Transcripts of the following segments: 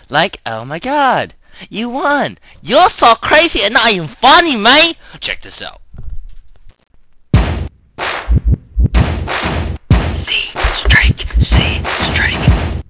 Like, oh my god, you won! You're so crazy and not even funny, man! Check this out. See, strike, see, strike.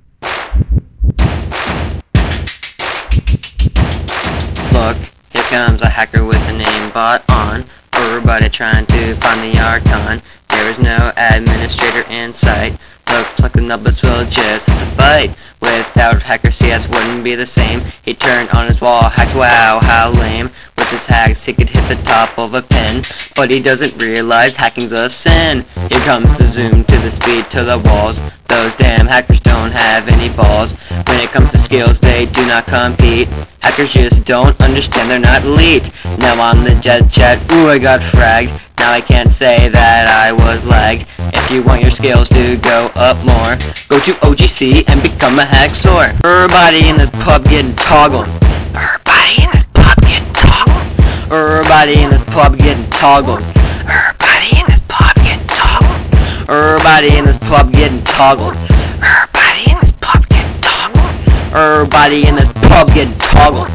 Look, here comes a hacker with a name bot on. Everybody trying to find the Archon. There is no administrator in sight. Looks like the Nubus will just have to fight. Without hacker, CS wouldn't be the same. He turned on his wall hacks, wow, how lame. With his hacks, he could hit the top of a pen. But he doesn't realize hacking's a sin. Here comes the zoom to the speed to the walls. Those damn hackers don't have any balls. When it comes to skills, they do not compete. Hackers just don't understand, they're not elite. Now I'm the jet chat, ooh I got fragged. Now I can't say that I was lagged. If you want your skills to go up more, go to OGC and become a hacksaw. Everybody in this pub getting toggled. Everybody in this pub getting toggled. Everybody in this pub getting toggled. Everybody in this pub getting toggled. Everybody in this pub getting toggled. Everybody in this pub getting toggled. Everybody in this pub getting toggled.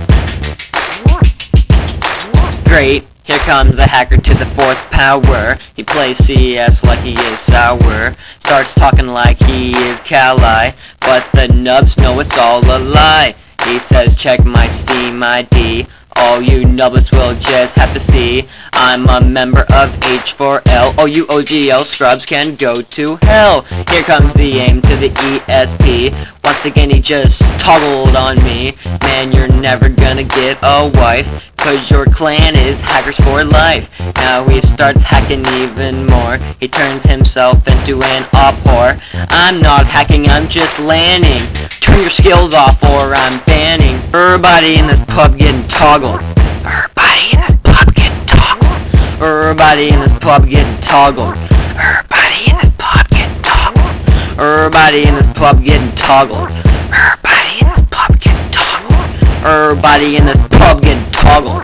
Great, here comes the hacker to the fourth power. He plays CS like he is sour. Starts talking like he is Kali, but the nubs know it's all a lie. He says check my Steam ID. All you nubbers will just have to see I'm a member of H4L. All you OGL scrubs can go to hell. Here comes the aim to the ESP. Once again he just toggled on me. Man, you're never gonna get a wife, cause your clan is hackers for life. Now he starts hacking even more. He turns himself into an op whore. I'm not hacking, I'm just landing. Turn your skills off or I'm banning. Everybody in this pub getting toggled. Everybody in this pub getting toggled. Everybody in this pub getting toggled. Everybody in this pub getting toggled. Everybody in this pub getting toggled. Everybody in this pub getting toggled. Everybody in this pub getting toggled.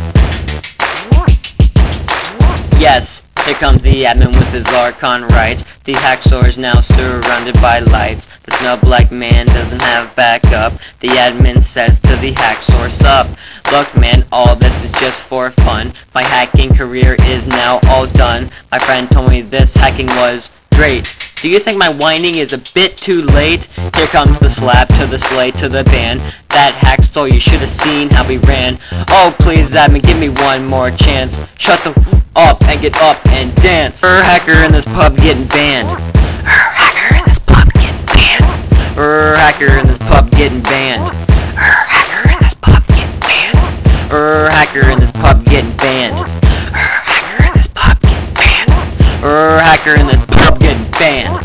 Yes, here comes the admin with his Archon rights. The hacksaw is now surrounded by lights. The snub-like man doesn't have backup. The admin says to the hacksaw, sup? Look man, all this is just for fun. My hacking career is now all done. My friend told me this hacking was great. Do you think my whining is a bit too late? Here comes the slap to the slay to the band. That hacksaw, you should have seen how we ran. Oh please admin, give me one more chance. Shut the up and get up and dance. Hacker in this pub getting banned. Hacker in this pub getting banned. Hacker in this pub getting banned. Hacker in this pub getting banned. Hacker in this pub getting banned. Hacker in this pub getting banned. Hacker in this pub getting banned.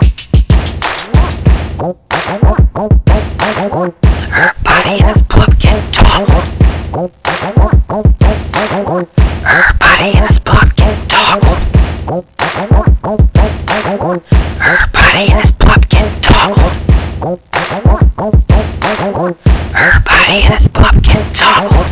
Everybody in this pub getting